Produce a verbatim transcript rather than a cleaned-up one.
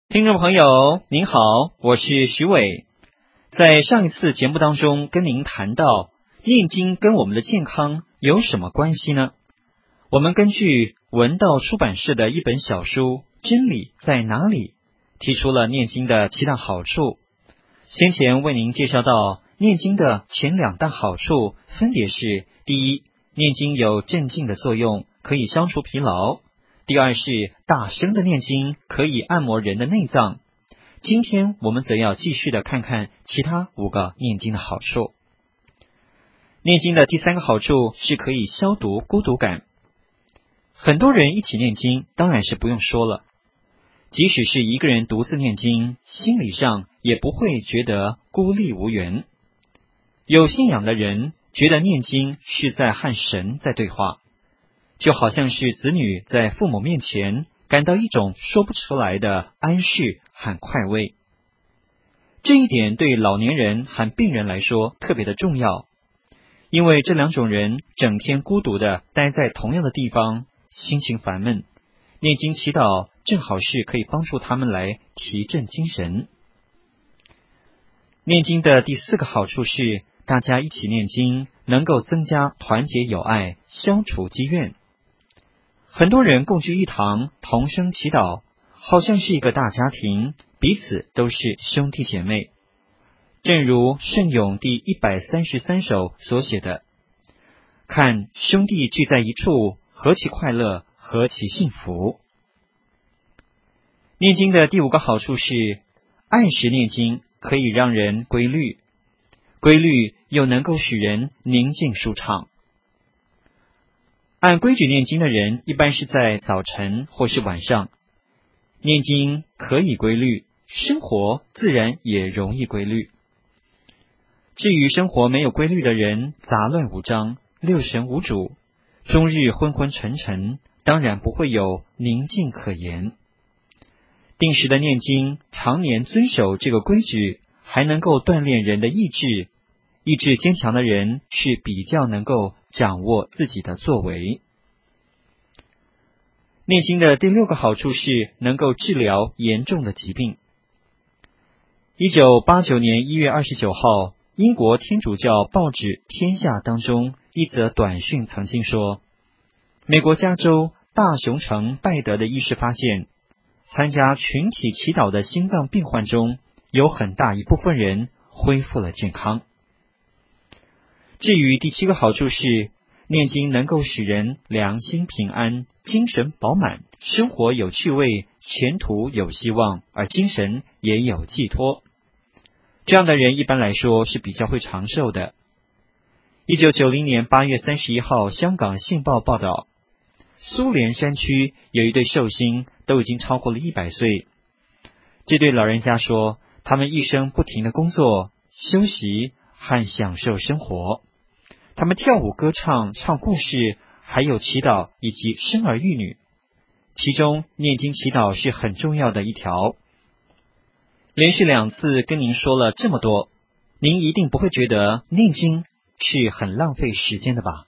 听众朋友您好，我是徐伟。在上一次节目当中跟您谈到念经跟我们的健康有什么关系呢？我们根据文道出版社的一本小书《真理在哪里》提出了念经的七大好处。先前为您介绍到念经的前两大好处分别是：第一，念经有镇静的作用，可以消除疲劳；第二是大声的念经可以按摩人的内脏。今天我们则要继续的看看其他五个念经的好处。念经的第三个好处是可以消毒孤独感。很多人一起念经，当然是不用说了。即使是一个人独自念经，心理上也不会觉得孤立无援。有信仰的人觉得念经是在和神在对话，就好像是子女在父母面前感到一种说不出来的安适和快慰。这一点对老年人和病人来说特别的重要，因为这两种人整天孤独的待在同样的地方，心情烦闷，念经祈祷正好是可以帮助他们来提振精神。念经的第四个好处是，大家一起念经能够增加团结友爱，消除积怨。很多人共聚一堂，同声祈祷，好像是一个大家庭，彼此都是兄弟姐妹。正如圣咏第一百三十三首所写的：看兄弟聚在一处，何其快乐，何其幸福。念经的第五个好处是，按时念经可以让人规律，规律又能够使人宁静舒畅。按规矩念经的人一般是在早晨或是晚上，念经可以规律，生活自然也容易规律。至于生活没有规律的人，杂乱无章，六神无主，终日昏昏沉沉，当然不会有宁静可言。定时的念经，常年遵守这个规矩，还能够锻炼人的意志。意志坚强的人是比较能够掌握自己的作为。念经的第六个好处是能够治疗严重的疾病。一九八九年一月二十九号，英国天主教报纸《天下》当中一则短讯曾经说，美国加州大熊城拜德的医师发现，参加群体祈祷的心脏病患中有很大一部分人恢复了健康。至于第七个好处是，念经能够使人良心平安，精神饱满，生活有趣味，前途有希望，而精神也有寄托。这样的人一般来说是比较会长寿的。一九九零年八月三十一号，香港信报报道，苏联山区有一对寿星都已经超过了一百岁。这对老人家说，他们一生不停的工作、休息和享受生活。他们跳舞、歌唱、唱故事，还有祈祷以及生儿育女。其中念经祈祷是很重要的一条。连续两次跟您说了这么多，您一定不会觉得念经是很浪费时间的吧？